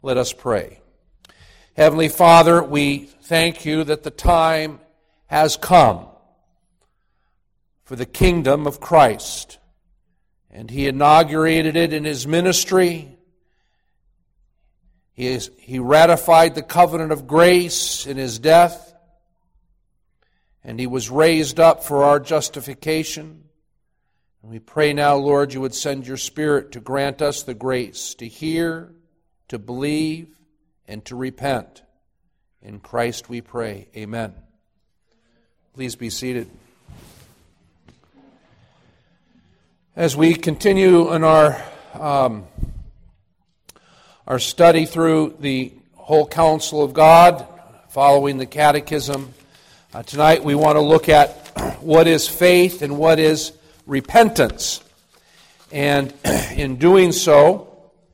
Let us pray. Heavenly Father, we thank you that the time has come for the kingdom of Christ. And He inaugurated it in His ministry. He ratified the covenant of grace in His death. And He was raised up for our justification. And we pray now, Lord, you would send your Spirit to grant us the grace to hear, to believe, and to repent. In Christ we pray. Amen. Please be seated. As we continue in our study through the whole counsel of God, following the Catechism, tonight we want to look at what is faith and what is repentance. And in doing so,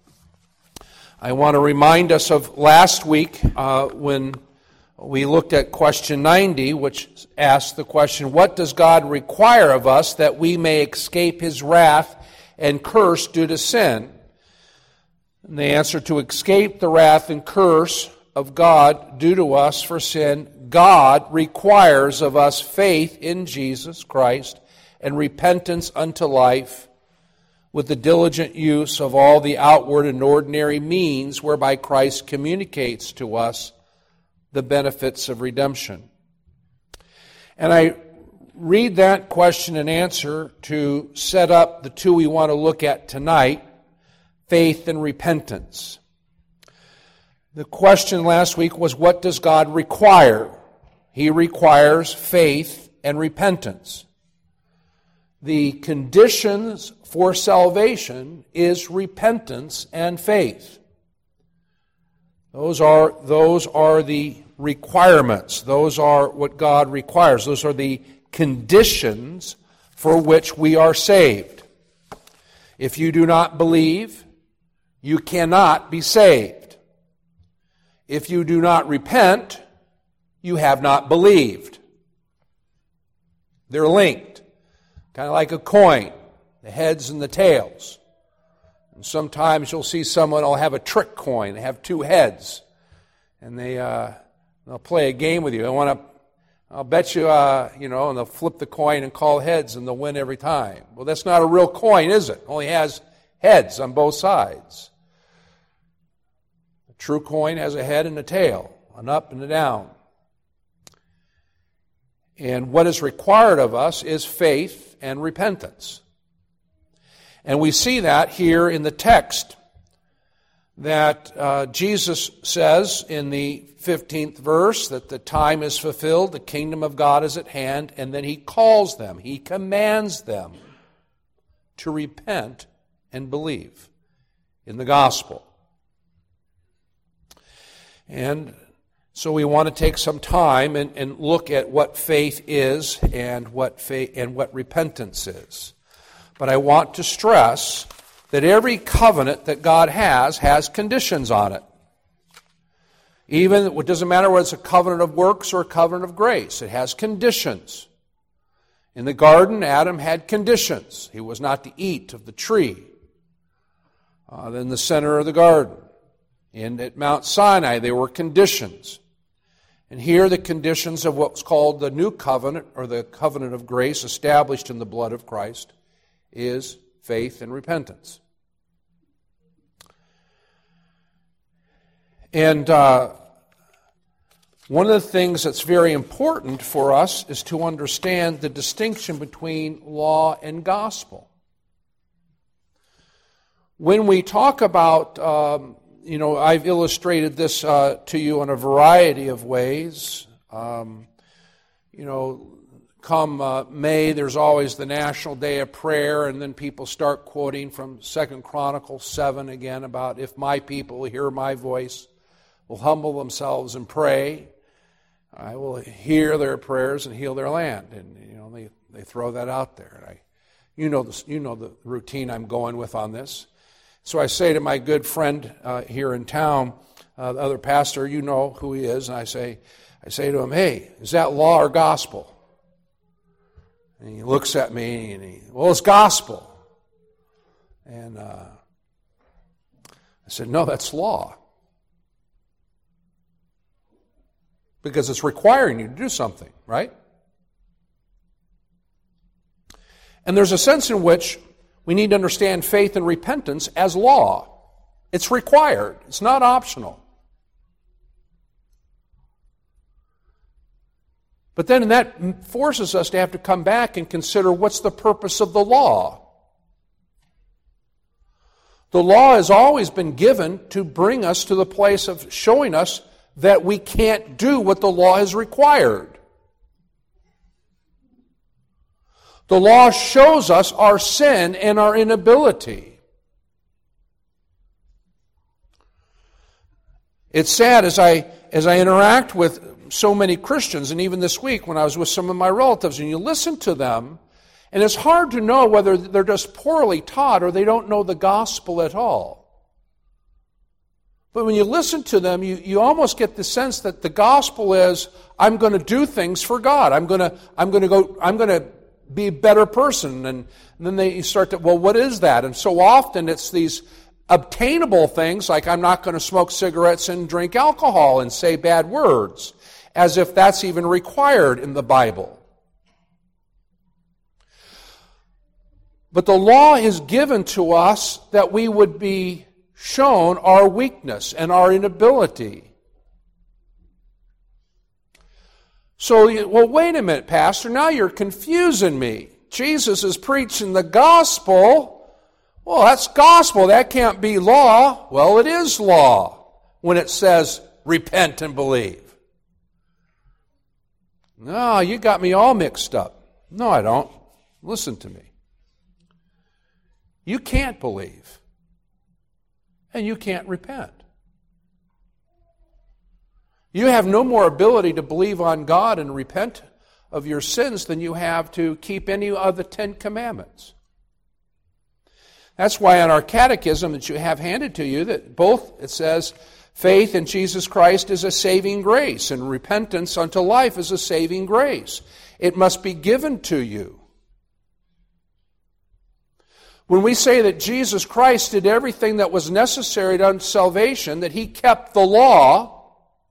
I want to remind us of last week when we looked at question 90, which asked the question, what does God require of us that we may escape His wrath and curse due to sin? And the answer, to escape the wrath and curse of God due to us for sin, God requires of us faith in Jesus Christ and repentance unto life, with the diligent use of all the outward and ordinary means whereby Christ communicates to us the benefits of redemption. And I read that question and answer to set up the two we want to look at tonight, faith and repentance. The question last week was, what does God require? He requires faith and repentance. The conditions for salvation is repentance and faith. Those are the requirements. Those are what God requires. Those are the conditions for which we are saved. If you do not believe, you cannot be saved. If you do not repent, you have not believed. They're linked. Kind of like a coin, the heads and the tails. And sometimes you'll see someone will have a trick coin. They have two heads. And they'll play a game with you. I'll bet you, and they'll flip the coin and call heads and they'll win every time. Well, that's not a real coin, is it? It only has heads on both sides. The true coin has a head and a tail, an up and a down. And what is required of us is faith and repentance. And we see that here in the text that Jesus says in the 15th verse that the time is fulfilled, the kingdom of God is at hand, and then He calls them, He commands them to repent and believe in the gospel. And so we want to take some time and look at what faith is and what repentance is. But I want to stress that every covenant that God has conditions on it. Even, it doesn't matter whether it's a covenant of works or a covenant of grace. It has conditions. In the garden, Adam had conditions. He was not to eat of the tree in the center of the garden. And at Mount Sinai, there were conditions. And here the conditions of what's called the new covenant, or the covenant of grace established in the blood of Christ, is faith and repentance. And one of the things that's very important for us is to understand the distinction between law and gospel. When we talk about, I've illustrated this to you in a variety of ways. Come May, there's always the National Day of Prayer, and then people start quoting from 2 Chronicles 7 again about, if my people hear my voice, will humble themselves and pray, I will hear their prayers and heal their land. And they throw that out there. And you know the routine I'm going with on this. So I say to my good friend here in town, the other pastor, you know who he is, and I say to him, hey, is that law or gospel? And he looks at me and well, it's gospel. And I said, no, that's law. because it's requiring you to do something, right? And there's a sense in which we need to understand faith and repentance as law. It's required. It's not optional. But then that forces us to have to come back and consider what's the purpose of the law. The law has always been given to bring us to the place of showing us that we can't do what the law has required. The law shows us our sin and our inability. It's sad as I interact with so many Christians, and even this week when I was with some of my relatives, and you listen to them, and it's hard to know whether they're just poorly taught or they don't know the gospel at all. But when you listen to them, you almost get the sense that the gospel is, I'm going to do things for God. I'm going to be a better person. And then you start to, well, what is that? And so often it's these obtainable things, like I'm not going to smoke cigarettes and drink alcohol and say bad words, as if that's even required in the Bible. But the law is given to us that we would be shown our weakness and our inability. So, well, wait a minute, Pastor, now you're confusing me. Jesus is preaching the gospel. Well, that's gospel. That can't be law. Well, it is law when it says repent and believe. No, you got me all mixed up. No, I don't. Listen to me. You can't believe, and you can't repent. You have no more ability to believe on God and repent of your sins than you have to keep any of the 10 Commandments. That's why in our catechism that you have handed to you, that both it says faith in Jesus Christ is a saving grace, and repentance unto life is a saving grace. It must be given to you. When we say that Jesus Christ did everything that was necessary to salvation, that He kept the law,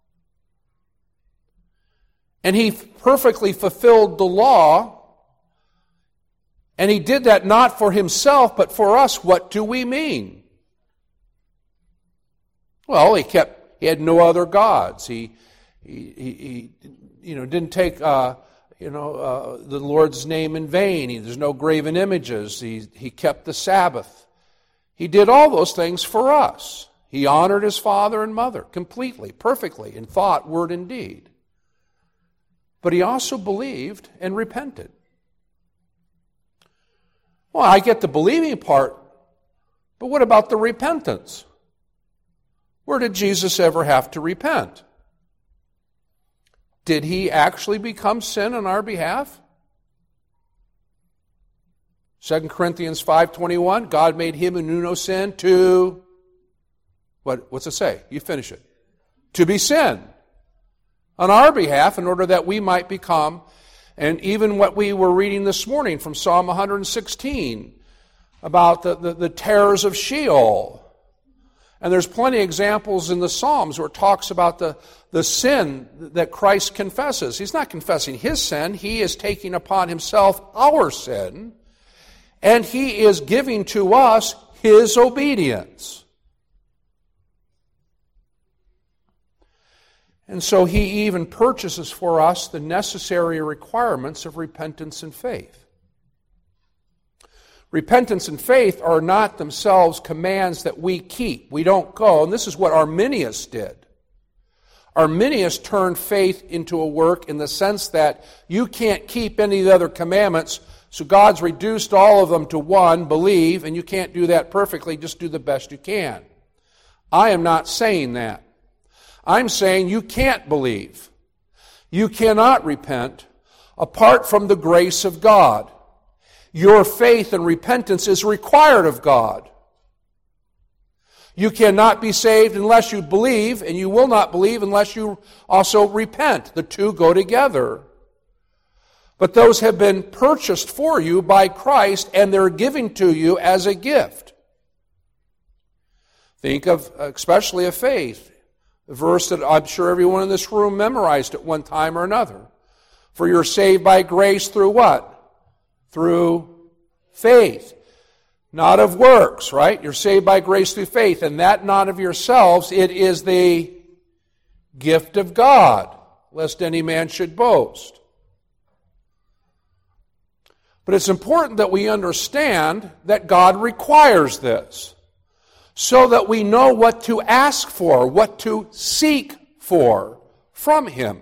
and He perfectly fulfilled the law, and He did that not for Himself, but for us, what do we mean? Well, He had no other gods. He didn't take the Lord's name in vain. There's no graven images. He kept the Sabbath. He did all those things for us. He honored His father and mother completely, perfectly, in thought, word, and deed. But He also believed and repented. Well, I get the believing part, but what about the repentance? Where did Jesus ever have to repent? Did He actually become sin on our behalf? 2 Corinthians 5:21, God made Him who knew no sin to, what's it say? You finish it. To be sin on our behalf in order that we might become, and even what we were reading this morning from Psalm 116 about the terrors of Sheol. And there's plenty of examples in the Psalms where it talks about the sin that Christ confesses. He's not confessing His sin. He is taking upon Himself our sin. And He is giving to us His obedience. And so He even purchases for us the necessary requirements of repentance and faith. Repentance and faith are not themselves commands that we keep. We don't go, and this is what Arminius did. Arminius turned faith into a work in the sense that you can't keep any of the other commandments, so God's reduced all of them to one, believe, and you can't do that perfectly, just do the best you can. I am not saying that. I'm saying you can't believe. You cannot repent apart from the grace of God. Your faith and repentance is required of God. You cannot be saved unless you believe, and you will not believe unless you also repent. The two go together. But those have been purchased for you by Christ, and they're given to you as a gift. Think of, especially of faith. The verse that I'm sure everyone in this room memorized at one time or another. For you're saved by grace through what? Through faith. Not of works, right? You're saved by grace through faith, and that not of yourselves. It is the gift of God, lest any man should boast. But it's important that we understand that God requires this, so that we know what to ask for, what to seek for from Him.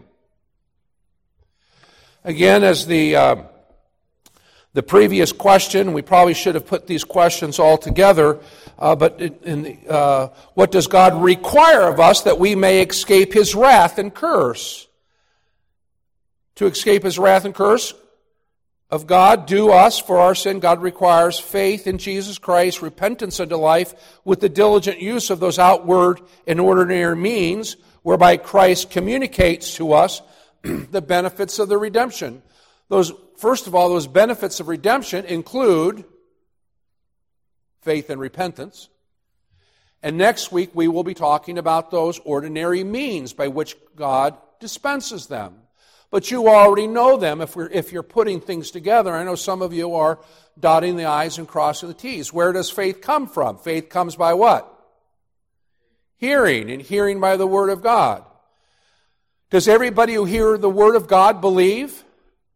Again, as the previous question, we probably should have put these questions all together, but what does God require of us that we may escape His wrath and curse? To escape His wrath and curse of God due us for our sin, God requires faith in Jesus Christ, repentance unto life, with the diligent use of those outward and ordinary means whereby Christ communicates to us the benefits of the redemption. First of all, those benefits of redemption include faith and repentance. And next week we will be talking about those ordinary means by which God dispenses them. But you already know them if you're putting things together. I know some of you are dotting the I's and crossing the T's. Where does faith come from? Faith comes by what? Hearing, and hearing by the Word of God. Does everybody who hear the Word of God believe?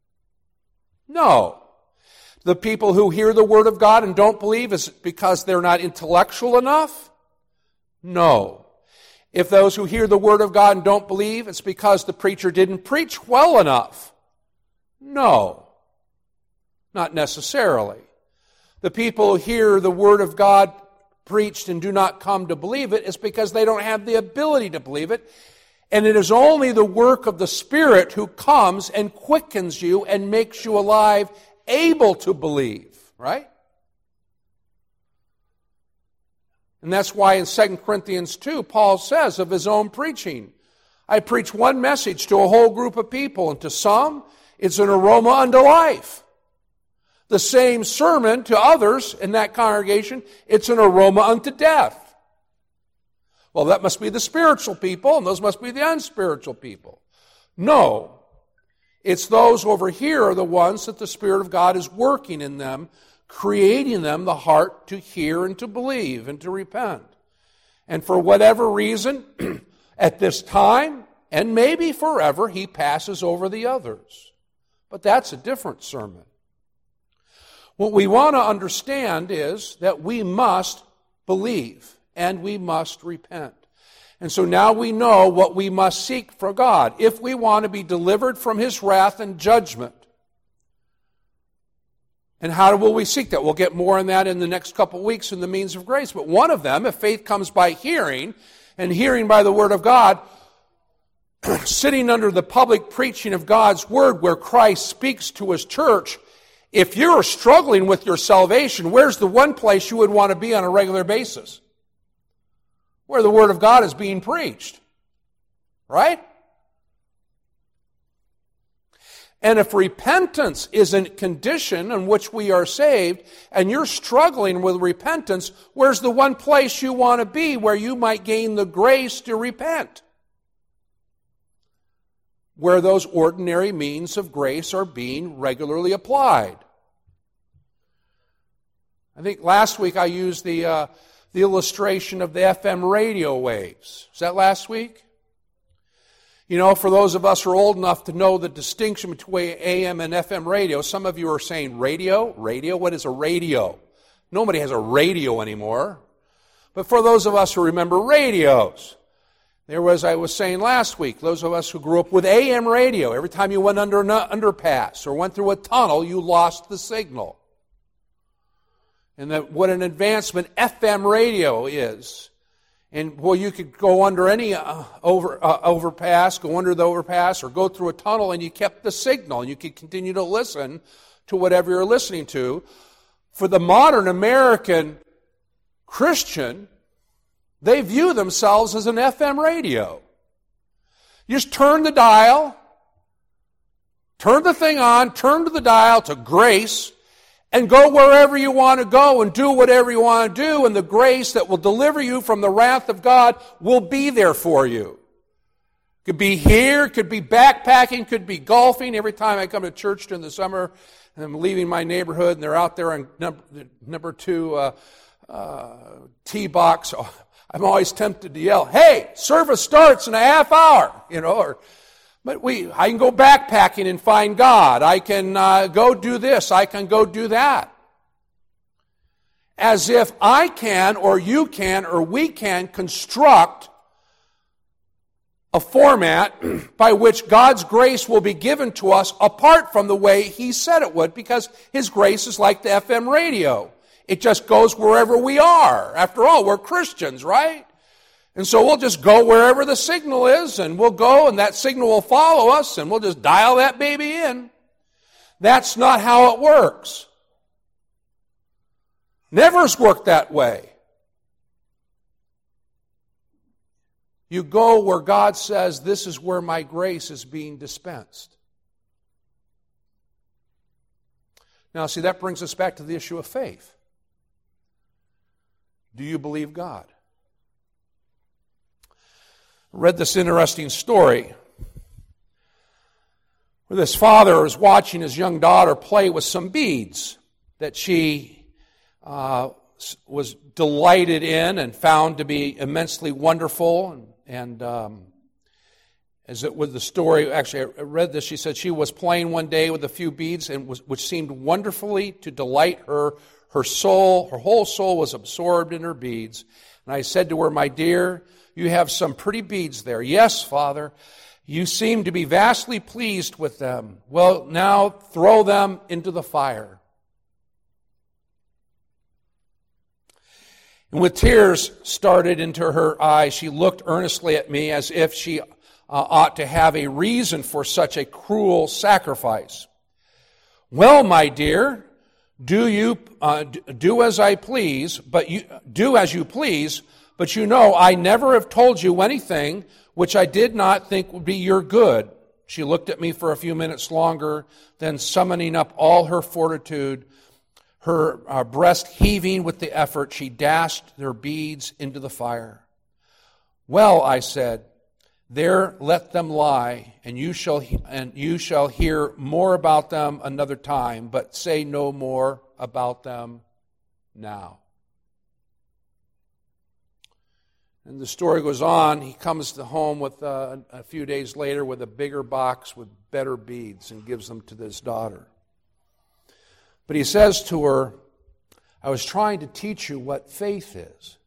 No. The people who hear the Word of God and don't believe, is it because they're not intellectual enough? No. If those who hear the Word of God and don't believe, it's because the preacher didn't preach well enough. No. Not necessarily. The people who hear the Word of God preached and do not come to believe it is because they don't have the ability to believe it. And it is only the work of the Spirit who comes and quickens you and makes you alive, able to believe. Right? And that's why in 2 Corinthians 2, Paul says of his own preaching, I preach one message to a whole group of people, and to some it's an aroma unto life. The same sermon to others in that congregation, it's an aroma unto death. Well, that must be the spiritual people, and those must be the unspiritual people. No. It's those over here are the ones that the Spirit of God is working in them, creating them the heart to hear and to believe and to repent. And for whatever reason, at this time, and maybe forever, He passes over the others. But that's a different sermon. What we want to understand is that we must believe and we must repent. And so now we know what we must seek for God if we want to be delivered from His wrath and judgment. And how will we seek that? We'll get more on that in the next couple of weeks in the means of grace. But one of them, if faith comes by hearing, and hearing by the Word of God, sitting under the public preaching of God's Word where Christ speaks to His church, if you're struggling with your salvation, where's the one place you would want to be on a regular basis? Where the Word of God is being preached. Right? And if repentance is a condition in which we are saved, and you're struggling with repentance, where's the one place you want to be where you might gain the grace to repent? Where those ordinary means of grace are being regularly applied. I think last week I used the illustration of the FM radio waves. Was that last week? You know, for those of us who are old enough to know the distinction between AM and FM radio, some of you are saying radio? Radio? What is a radio? Nobody has a radio anymore. But for those of us who remember radios, there was, I was saying last week, those of us who grew up with AM radio, every time you went under an underpass or went through a tunnel, you lost the signal. And that what an advancement FM radio is. And, well, you could go under any overpass, go under the overpass, or go through a tunnel, and you kept the signal, and you could continue to listen to whatever you're listening to. For the modern American Christian, they view themselves as an FM radio. You just turn the dial, turn the thing on, turn to the dial to grace, and go wherever you want to go and do whatever you want to do, and the grace that will deliver you from the wrath of God will be there for you. Could be here, could be backpacking, could be golfing. Every time I come to church during the summer and I'm leaving my neighborhood and they're out there on number 2 tee box, I'm always tempted to yell, "Hey, service starts in a half hour," But I can go backpacking and find God. I can go do this. I can go do that. As if I can, or you can, or we can construct a format by which God's grace will be given to us apart from the way He said it would, because His grace is like the FM radio. It just goes wherever we are. After all, we're Christians, right? And so we'll just go wherever the signal is, and we'll go, and that signal will follow us, and we'll just dial that baby in. That's not how it works. Never's worked that way. You go where God says, "This is where my grace is being dispensed." Now, see, that brings us back to the issue of faith. Do you believe God? I read this interesting story where this father was watching his young daughter play with some beads that she was delighted in and found to be immensely wonderful. And as it was the story, actually I read this, she said she was playing one day with a few beads, which seemed wonderfully to delight her. Her soul, her whole soul was absorbed in her beads. And I said to her, "My dear, you have some pretty beads there." "Yes, Father. You seem to be vastly pleased with them." "Well, now throw them into the fire." And with tears started into her eyes, she looked earnestly at me as if she ought to have a reason for such a cruel sacrifice. "Well, my dear, do as I please, but you know I never have told you anything which I did not think would be your good." She looked at me for a few minutes longer, then summoning up all her fortitude, her breast heaving with the effort, she dashed their beads into the fire. "Well," I said, "there let them lie, and you shall hear more about them another time, but say no more about them now." And the story goes on. He comes to home with a few days later with a bigger box with better beads and gives them to his daughter. But he says to her, "I was trying to teach you what faith is.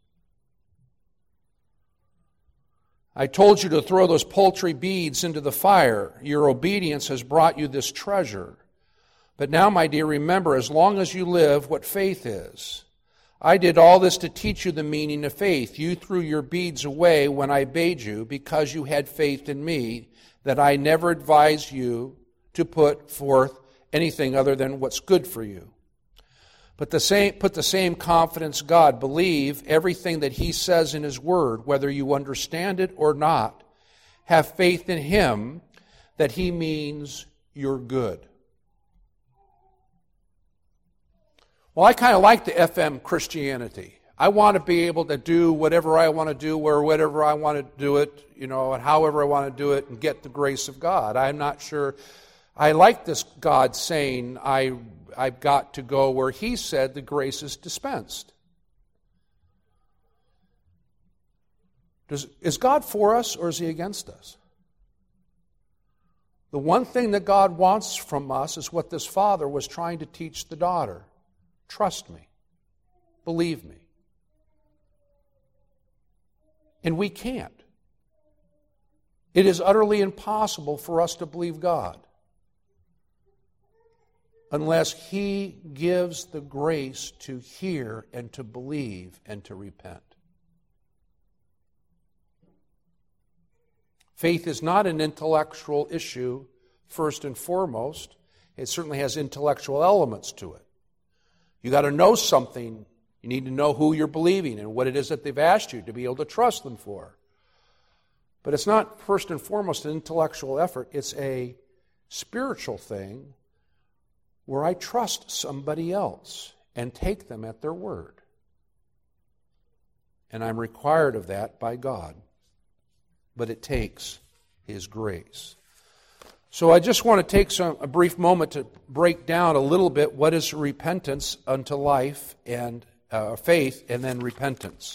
I told you to throw those paltry beads into the fire. Your obedience has brought you this treasure. But now, my dear, remember, as long as you live, what faith is. I did all this to teach you the meaning of faith. You threw your beads away when I bade you because you had faith in me, that I never advised you to put forth anything other than what's good for you. Put the same confidence in God. Believe everything that He says in His Word, whether you understand it or not. Have faith in Him that He means your good." Well, I kind of like the FM Christianity. I want to be able to do whatever I want to do, wherever I want to do it, and however I want to do it, and get the grace of God. I'm not sure. I like this God saying, I've got to go where He said the grace is dispensed. Is God for us or is He against us? The one thing that God wants from us is what this father was trying to teach the daughter. Trust me. Believe me. And we can't. It is utterly impossible for us to believe God unless He gives the grace to hear and to believe and to repent. Faith is not an intellectual issue, first and foremost. It certainly has intellectual elements to it. You got to know something. You need to know who you're believing and what it is that they've asked you to be able to trust them for. But it's not first and foremost an intellectual effort. It's a spiritual thing where I trust somebody else and take them at their word. And I'm required of that by God. But it takes His grace. So I just want to take a brief moment to break down a little bit what is repentance unto life and faith, and then repentance.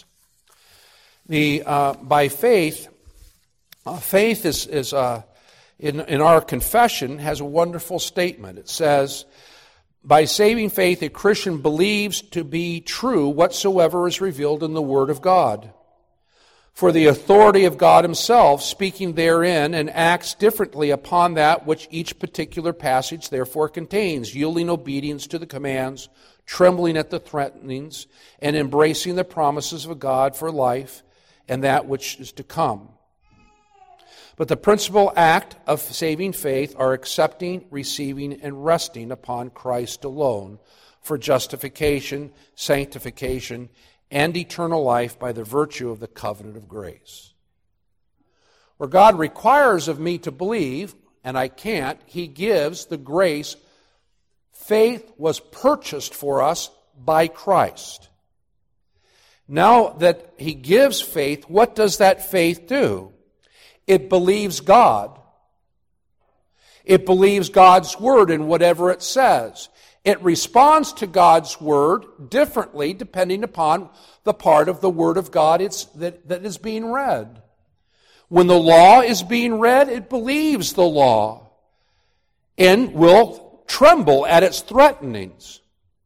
By faith, faith is in our confession has a wonderful statement. It says, by saving faith, a Christian believes to be true whatsoever is revealed in the Word of God. For the authority of God Himself, speaking therein, and acts differently upon that which each particular passage therefore contains, yielding obedience to the commands, trembling at the threatenings, and embracing the promises of God for life and that which is to come. But the principal act of saving faith are accepting, receiving, and resting upon Christ alone for justification, sanctification, and eternal life by the virtue of the covenant of grace. Where God requires of me to believe, and I can't, He gives the grace. Faith was purchased for us by Christ. Now that He gives faith, what does that faith do? It believes God. It believes God's Word in whatever it says. It responds to God's Word differently depending upon the part of the Word of God that is being read. When the law is being read, it believes the law and will tremble at its threatenings.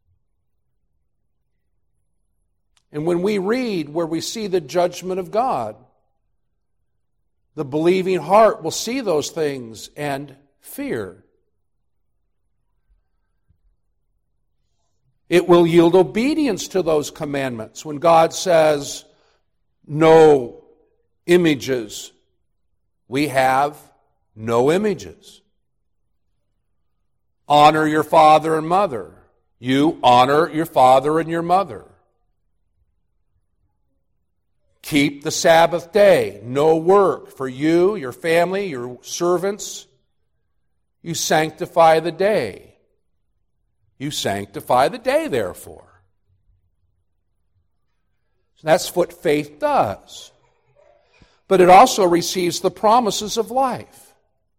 And when we read where we see the judgment of God, the believing heart will see those things and fear. It will yield obedience to those commandments. When God says, no images, we have no images. Honor your father and mother. You honor your father and your mother. Keep the Sabbath day. No work for you, your family, your servants. You sanctify the day. You sanctify the day, therefore. So that's what faith does. But it also receives the promises of life.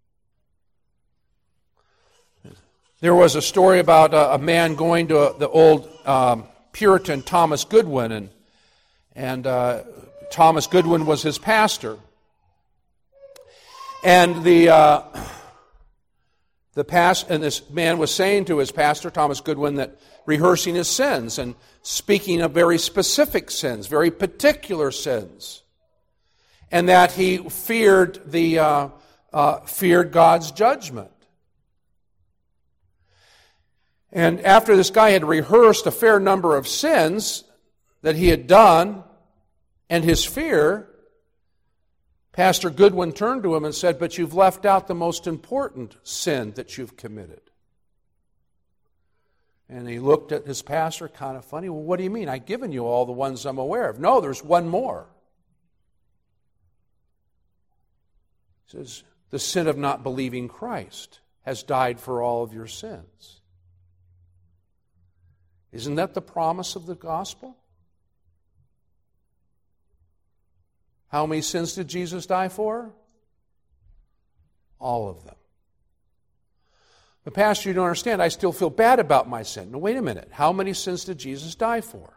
There was a story about a man going to the old Puritan Thomas Goodwin, and Thomas Goodwin was his pastor. And this man was saying to his pastor, Thomas Goodwin, that rehearsing his sins and speaking of very specific sins, very particular sins, and that he feared God's judgment. And after this guy had rehearsed a fair number of sins that he had done, and his fear, Pastor Goodwin turned to him and said, but you've left out the most important sin that you've committed. And he looked at his pastor kind of funny. Well, what do you mean? I've given you all the ones I'm aware of. No, there's one more. He says, the sin of not believing Christ has died for all of your sins. Isn't that the promise of the gospel? How many sins did Jesus die for? All of them. But Pastor, you don't understand. I still feel bad about my sin. No, wait a minute. How many sins did Jesus die for?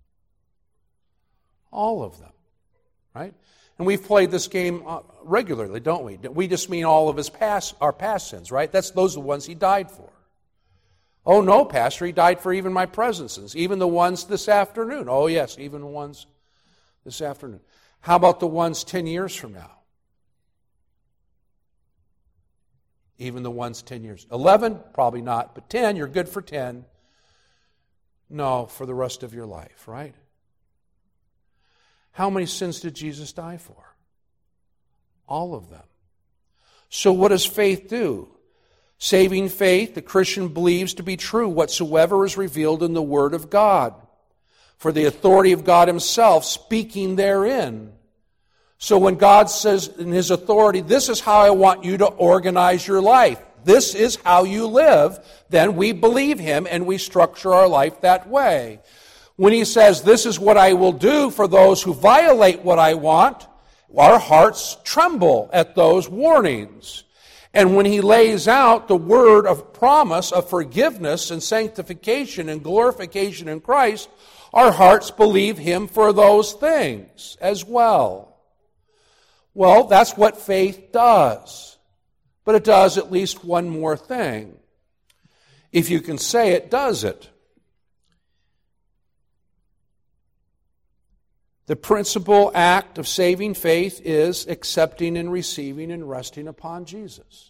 All of them. Right? And we've played this game regularly, don't we? We just mean all of our past sins, right? Those are the ones He died for. Oh no, Pastor, He died for even my present sins, even the ones this afternoon. Oh yes, even the ones this afternoon. How about the ones 10 years from now? Even the ones 10 years. 11? Probably not. But 10, you're good for 10. No, for the rest of your life, right? How many sins did Jesus die for? All of them. So what does faith do? Saving faith, the Christian believes to be true whatsoever is revealed in the Word of God, for the authority of God Himself speaking therein. So when God says in His authority, this is how I want you to organize your life, this is how you live, then we believe him and we structure our life that way. When he says, this is what I will do for those who violate what I want, our hearts tremble at those warnings. And when he lays out the word of promise of forgiveness and sanctification and glorification in Christ, our hearts believe him for those things as well. Well, that's what faith does. But it does at least one more thing. If you can say it, does it? The principal act of saving faith is accepting and receiving and resting upon Jesus.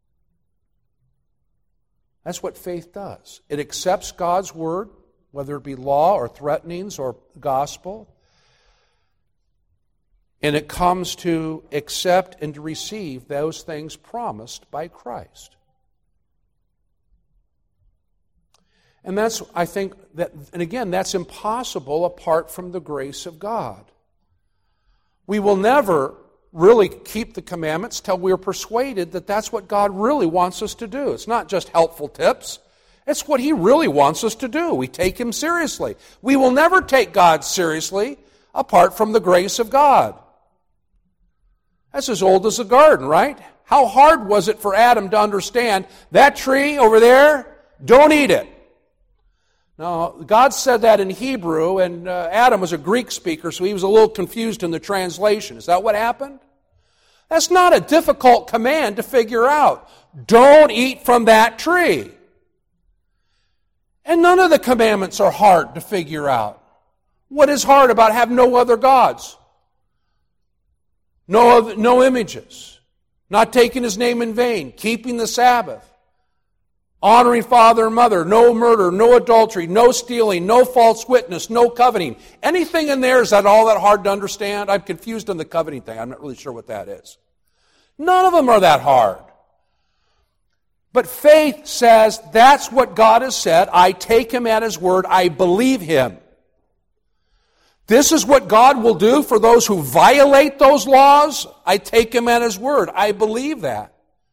That's what faith does. It accepts God's word, whether it be law or threatenings or gospel, and it comes to accept and to receive those things promised by Christ. And that's, I think, and again, that's impossible apart from the grace of God. We will never really keep the commandments till we're persuaded that that's what God really wants us to do. It's not just helpful tips. It's what he really wants us to do. We take him seriously. We will never take God seriously apart from the grace of God. That's as old as the garden, right? How hard was it for Adam to understand that tree over there, don't eat it? Now, God said that in Hebrew, and Adam was a Greek speaker, so he was a little confused in the translation. Is that what happened? That's not a difficult command to figure out. Don't eat from that tree. And none of the commandments are hard to figure out. What is hard about having no other gods? No images. Not taking his name in vain. Keeping the Sabbath. Honoring father and mother, no murder, no adultery, no stealing, no false witness, no coveting. Anything in there, is that all that hard to understand? I'm confused on the coveting thing. I'm not really sure what that is. None of them are that hard. But faith says, that's what God has said. I take him at his word. I believe him. This is what God will do for those who violate those laws. I take him at his word. I believe that.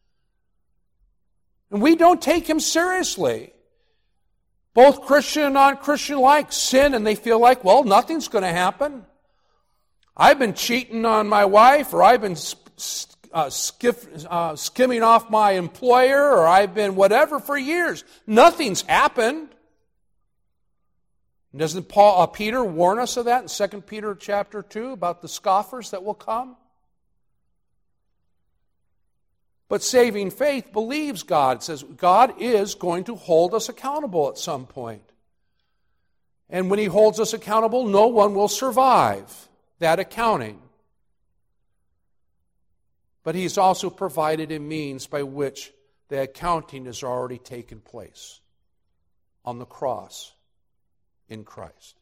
And we don't take him seriously. Both Christian and non-Christian alike sin, and they feel like, well, nothing's going to happen. I've been cheating on my wife, or I've been skimming off my employer, or I've been whatever for years. Nothing's happened. Doesn't Peter warn us of that in 2 Peter chapter 2 about the scoffers that will come? But saving faith believes God. It says God is going to hold us accountable at some point. And when he holds us accountable, no one will survive that accounting. But he's also provided a means by which the accounting has already taken place on the cross in Christ.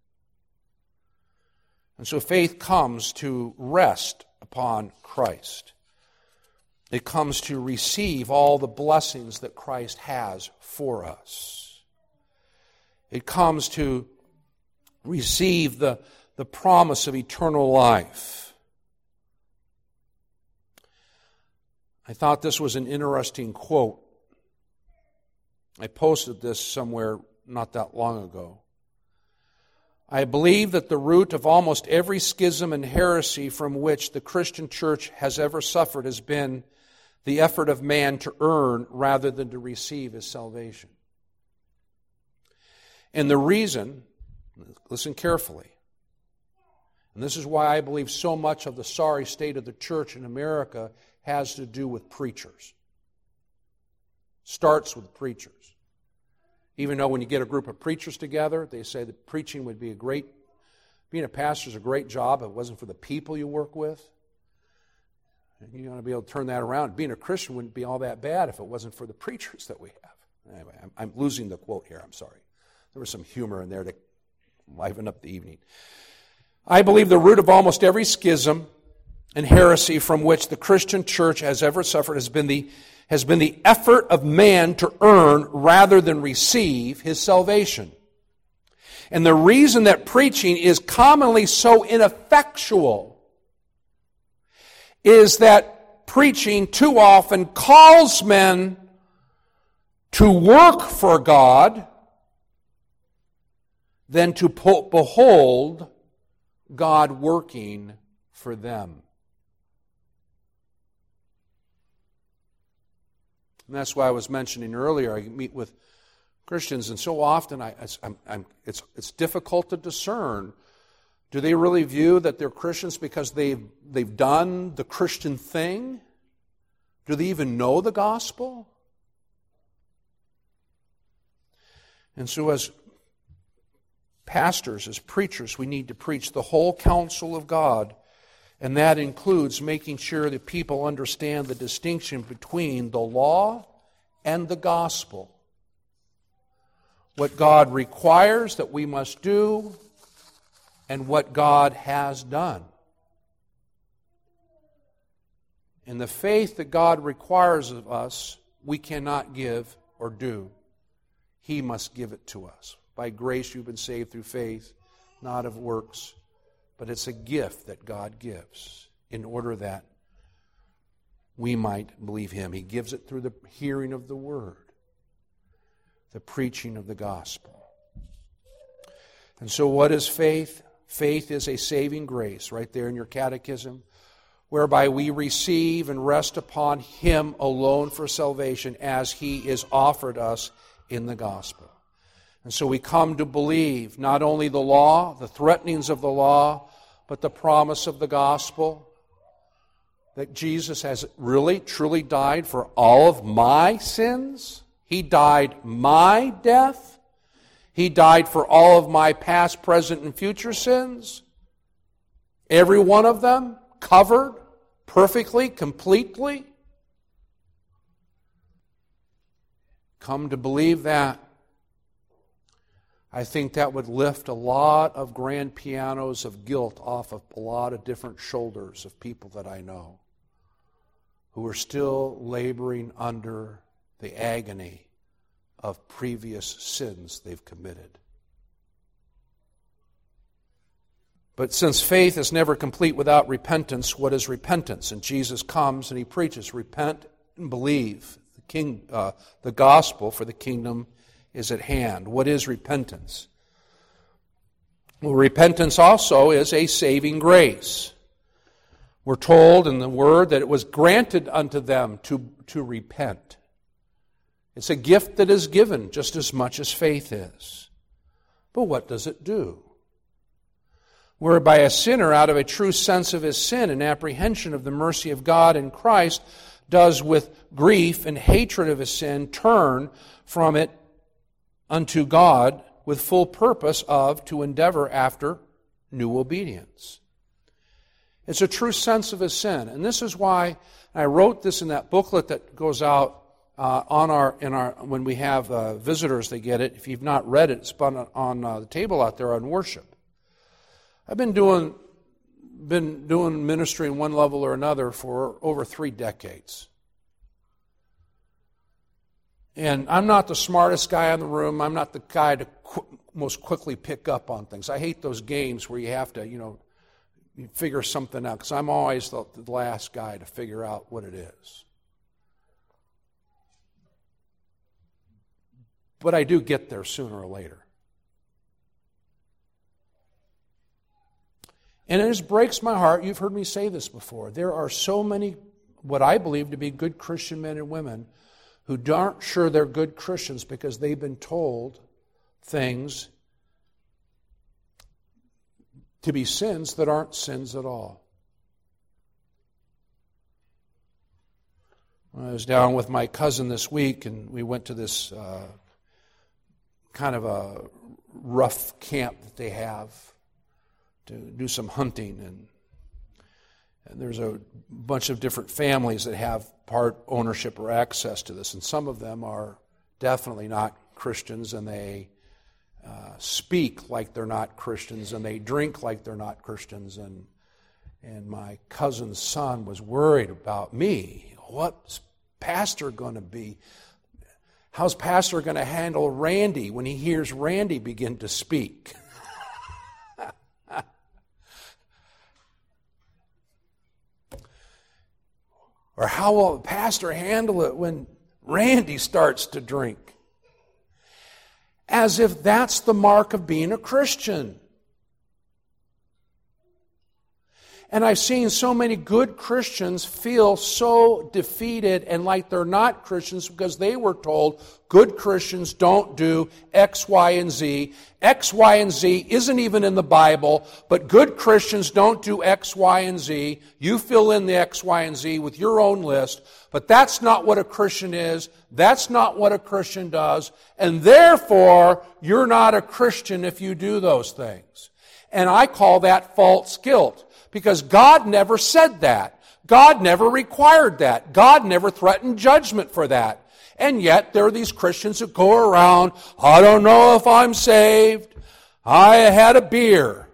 And so faith comes to rest upon Christ. It comes to receive all the blessings that Christ has for us. It comes to receive the promise of eternal life. I thought this was an interesting quote. I posted this somewhere not that long ago. I believe that the root of almost every schism and heresy from which the Christian church has ever suffered has been the effort of man to earn rather than to receive his salvation. And the reason, listen carefully, and this is why I believe so much of the sorry state of the church in America has to do with preachers. Starts with preachers. Even though when you get a group of preachers together, they say that preaching would be being a pastor is a great job if it wasn't for the people you work with. You want to be able to turn that around. Being a Christian wouldn't be all that bad if it wasn't for the preachers that we have. Anyway, I'm losing the quote here. I'm sorry. There was some humor in there to liven up the evening. I believe the root of almost every schism and heresy from which the Christian church has ever suffered has been the effort of man to earn rather than receive his salvation. And the reason that preaching is commonly so ineffectual is that preaching too often calls men to work for God than to behold God working for them. And that's why I was mentioning earlier, I meet with Christians, and so often it's difficult to discern. Do they really view that they're Christians because they've done the Christian thing? Do they even know the gospel? And so as pastors, as preachers, we need to preach the whole counsel of God, and that includes making sure that people understand the distinction between the law and the gospel. What God requires that we must do, and what God has done. And the faith that God requires of us, we cannot give or do. He must give it to us. By grace you've been saved through faith, not of works, but it's a gift that God gives in order that we might believe Him. He gives it through the hearing of the Word, the preaching of the gospel. And so what is faith? Faith is a saving grace, right there in your catechism, whereby we receive and rest upon Him alone for salvation as He is offered us in the gospel. And so we come to believe not only the law, the threatenings of the law, but the promise of the gospel, that Jesus has really, truly died for all of my sins. He died my death. He died for all of my past, present, and future sins. Every one of them covered perfectly, completely. Come to believe that. I think that would lift a lot of grand pianos of guilt off of a lot of different shoulders of people that I know who are still laboring under the agony of previous sins they've committed. But since faith is never complete without repentance, what is repentance? And Jesus comes and He preaches, repent and believe the gospel, for the kingdom is at hand. What is repentance? Well, repentance also is a saving grace. We're told in the Word that it was granted unto them to repent. It's a gift that is given just as much as faith is. But what does it do? Whereby a sinner, out of a true sense of his sin and apprehension of the mercy of God in Christ, does with grief and hatred of his sin turn from it unto God with full purpose to endeavor after new obedience. It's a true sense of his sin. And this is why I wrote this in that booklet that goes out when we have visitors, they get it. If you've not read it, it's on the table out there on worship. I've been doing ministry in one level or another for over 3 decades. And I'm not the smartest guy in the room. I'm not the guy to most quickly pick up on things. I hate those games where you have to, you figure something out, because I'm always the last guy to figure out what it is. But I do get there sooner or later. And it just breaks my heart. You've heard me say this before. There are so many, what I believe to be good Christian men and women, who aren't sure they're good Christians because they've been told things to be sins that aren't sins at all. I was down with my cousin this week, and we went to this kind of a rough camp that they have to do some hunting, and there's a bunch of different families that have part ownership or access to this, and some of them are definitely not Christians, and they speak like they're not Christians, and they drink like they're not Christians, and my cousin's son was worried about me. What's pastor going to be? How's pastor going to handle Randy when he hears Randy begin to speak? Or how will pastor handle it when Randy starts to drink. As if that's the mark of being a Christian. And I've seen so many good Christians feel so defeated and like they're not Christians because they were told good Christians don't do X, Y, and Z. X, Y, and Z isn't even in the Bible, but good Christians don't do X, Y, and Z. You fill in the X, Y, and Z with your own list, but that's not what a Christian is. That's not what a Christian does, and therefore you're not a Christian if you do those things. And I call that false guilt. Because God never said that. God never required that. God never threatened judgment for that. And yet there are these Christians who go around, I don't know if I'm saved. I had a beer.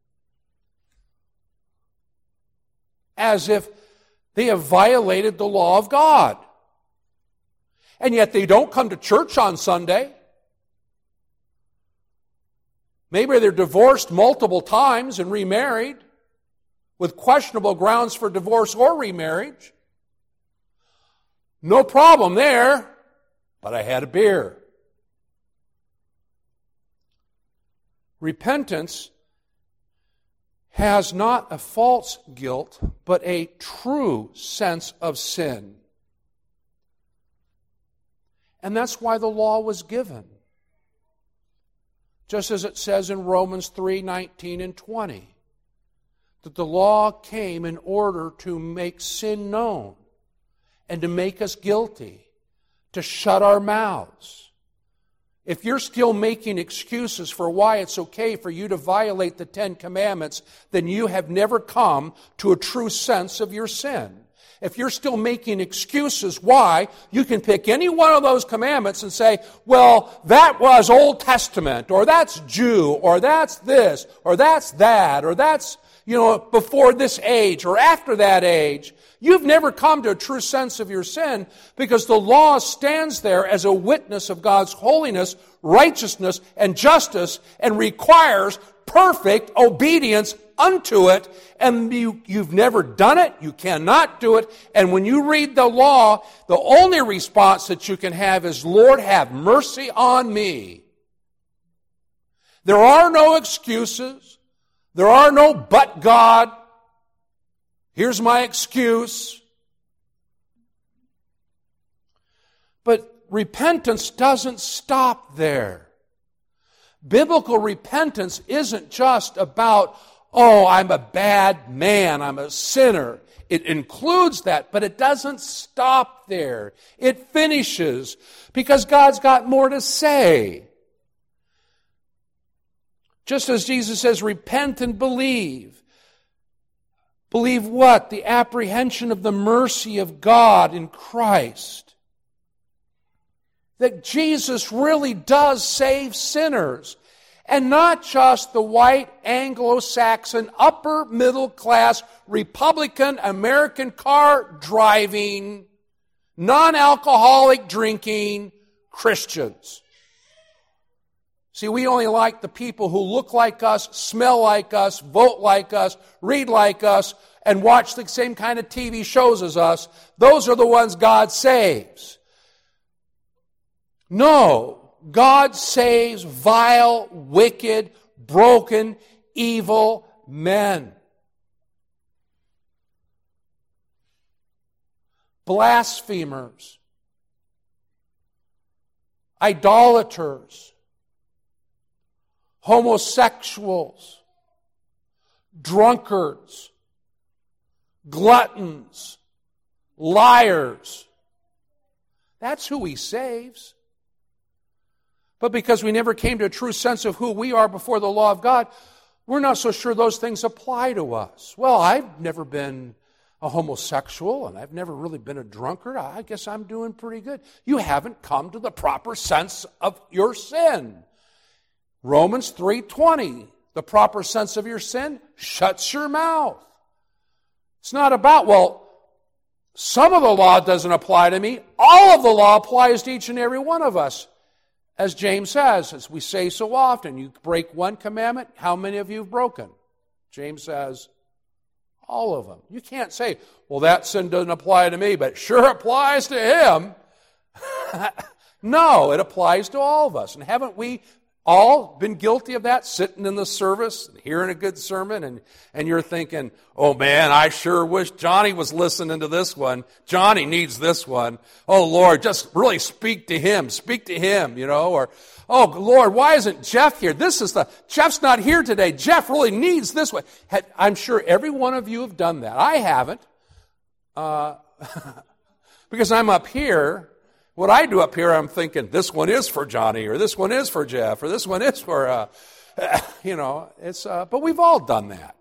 As if they have violated the law of God. And yet they don't come to church on Sunday. Maybe they're divorced multiple times and remarried, with questionable grounds for divorce or remarriage. No problem there, but I had a beer. Repentance has not a false guilt, but a true sense of sin. And that's why the law was given. Just as it says in Romans 3:19 and 20. That the law came in order to make sin known and to make us guilty, to shut our mouths. If you're still making excuses for why it's okay for you to violate the 10 Commandments, then you have never come to a true sense of your sin. If you're still making excuses why, you can pick any one of those commandments and say, well, that was Old Testament, or that's Jew, or that's this, or that's that, or that's before this age or after that age. You've never come to a true sense of your sin because the law stands there as a witness of God's holiness, righteousness, and justice and requires perfect obedience unto it. And you've never done it. You cannot do it. And when you read the law, the only response that you can have is, Lord, have mercy on me. There are no excuses. There are no but God. Here's my excuse. But repentance doesn't stop there. Biblical repentance isn't just about, oh, I'm a bad man, I'm a sinner. It includes that, but it doesn't stop there. It finishes because God's got more to say. Just as Jesus says, repent and believe. Believe what? The apprehension of the mercy of God in Christ. That Jesus really does save sinners. And not just the white, Anglo-Saxon, upper middle class, Republican, American car driving, non-alcoholic drinking Christians. See, we only like the people who look like us, smell like us, vote like us, read like us, and watch the same kind of TV shows as us. Those are the ones God saves. No, God saves vile, wicked, broken, evil men. Blasphemers. Idolaters. Homosexuals, drunkards, gluttons, liars. That's who He saves. But because we never came to a true sense of who we are before the law of God, we're not so sure those things apply to us. Well, I've never been a homosexual and I've never really been a drunkard. I guess I'm doing pretty good. You haven't come to the proper sense of your sin. Romans 3:20, the proper sense of your sin shuts your mouth. It's not about, well, some of the law doesn't apply to me. All of the law applies to each and every one of us. As James says, as we say so often, you break one commandment, how many of you have broken? James says, all of them. You can't say, well, that sin doesn't apply to me, but it sure applies to him. No, it applies to all of us. And haven't we all been guilty of that, sitting in the service, and hearing a good sermon, and you're thinking, oh man, I sure wish Johnny was listening to this one. Johnny needs this one. Oh Lord, just really speak to him, or, oh Lord, why isn't Jeff here? Jeff's not here today. Jeff really needs this one. I'm sure every one of you have done that. I haven't, because I'm up here. What I do up here, I'm thinking, this one is for Johnny, or this one is for Jeff, or this one is for, but we've all done that.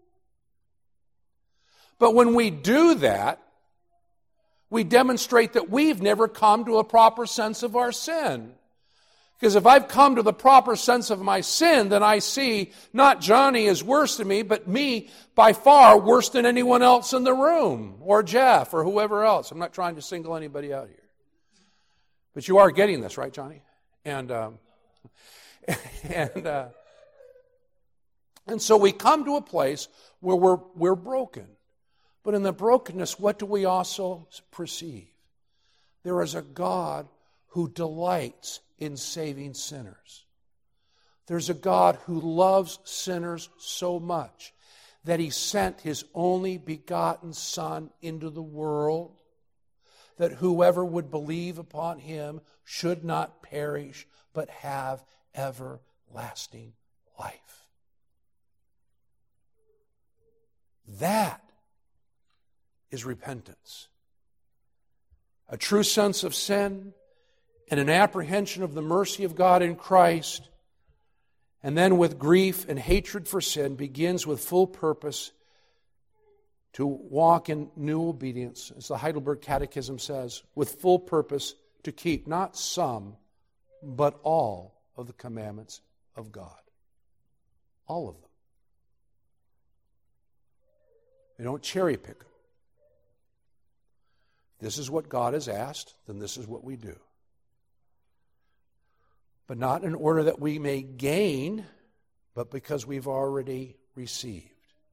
But when we do that, we demonstrate that we've never come to a proper sense of our sin. Because if I've come to the proper sense of my sin, then I see not Johnny is worse than me, but me by far worse than anyone else in the room, or Jeff, or whoever else. I'm not trying to single anybody out here. But you are getting this, right, Johnny? And so we come to a place where we're broken. But in the brokenness, what do we also perceive? There is a God who delights in saving sinners. There's a God who loves sinners so much that He sent His only begotten Son into the world, that whoever would believe upon Him should not perish, but have everlasting life. That is repentance. A true sense of sin and an apprehension of the mercy of God in Christ, and then with grief and hatred for sin, begins with full purpose to walk in new obedience, as the Heidelberg Catechism says, with full purpose to keep not some, but all of the commandments of God. All of them. We don't cherry pick them. This is what God has asked, then this is what we do. But not in order that we may gain, but because we've already received.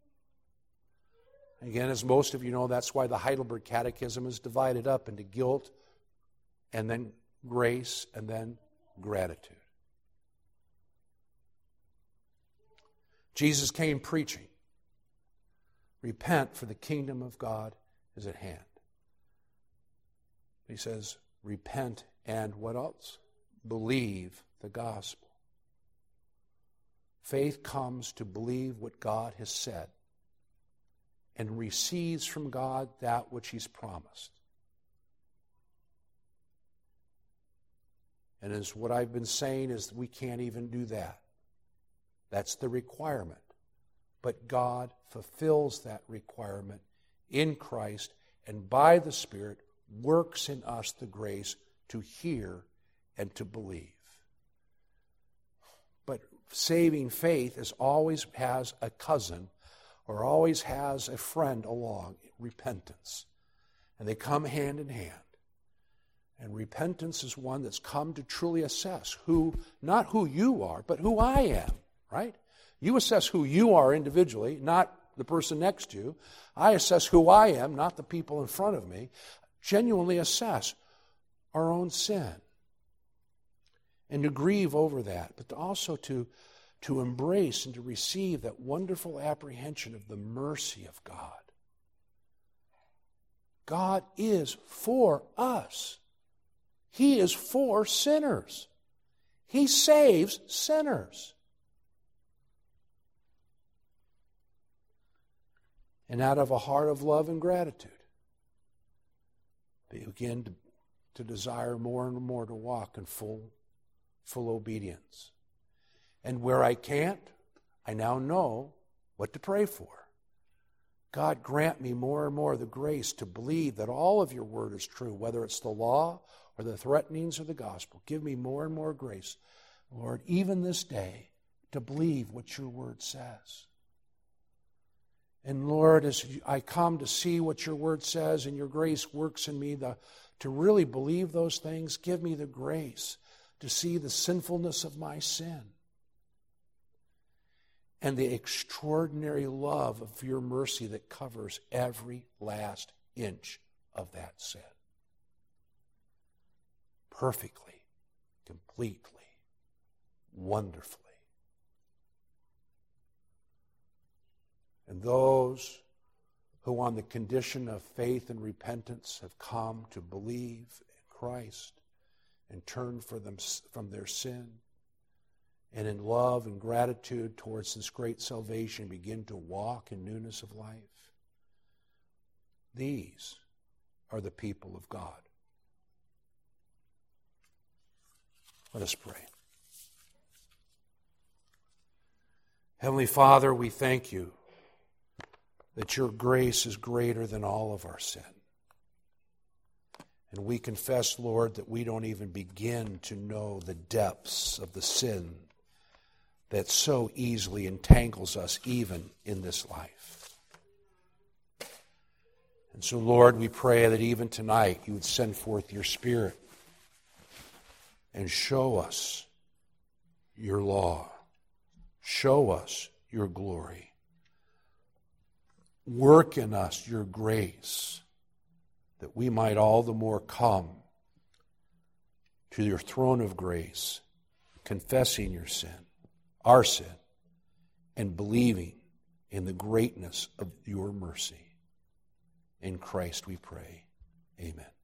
Again, as most of you know, that's why the Heidelberg Catechism is divided up into guilt, and then grace, and then gratitude. Jesus came preaching, repent, for the kingdom of God is at hand. He says, repent and what else? Believe the gospel. Faith comes to believe what God has said and receives from God that which He's promised. And as what I've been saying is we can't even do that. That's the requirement. But God fulfills that requirement in Christ, and by the Spirit works in us the grace to hear and to believe. But saving faith always has a cousin, or always has a friend along, repentance. And they come hand in hand. And repentance is one that's come to truly assess not who you are, but who I am, right? You assess who you are individually, not the person next to you. I assess who I am, not the people in front of me. Genuinely assess our own sin. And to grieve over that, but also to embrace and to receive that wonderful apprehension of the mercy of God. God is for us. He is for sinners. He saves sinners. And out of a heart of love and gratitude, begin to desire more and more to walk in full obedience. And where I can't, I now know what to pray for. God, grant me more and more the grace to believe that all of your word is true, whether it's the law or the threatenings or the gospel. Give me more and more grace, Lord, even this day, to believe what your word says. And Lord, as I come to see what your word says and your grace works in me to really believe those things, give me the grace to see the sinfulness of my sin and the extraordinary love of your mercy that covers every last inch of that sin. perfectly, completely, wonderfully. And those who on the condition of faith and repentance have come to believe in Christ and turn from their sin, and in love and gratitude towards this great salvation begin to walk in newness of life. These are the people of God. Let us pray. Heavenly Father, we thank you that your grace is greater than all of our sin. And we confess, Lord, that we don't even begin to know the depths of the sin that so easily entangles us even in this life. And so, Lord, we pray that even tonight you would send forth your Spirit and show us your law. Show us your glory. Work in us your grace, that we might all the more come to your throne of grace, confessing your sin, our sin, and believing in the greatness of your mercy. In Christ we pray. Amen.